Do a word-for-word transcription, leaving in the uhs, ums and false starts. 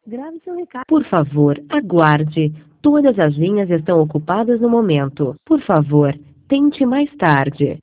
Grave seu recado. Por favor, aguarde. Todas as linhas estão ocupadas no momento. Por favor, tente mais tarde.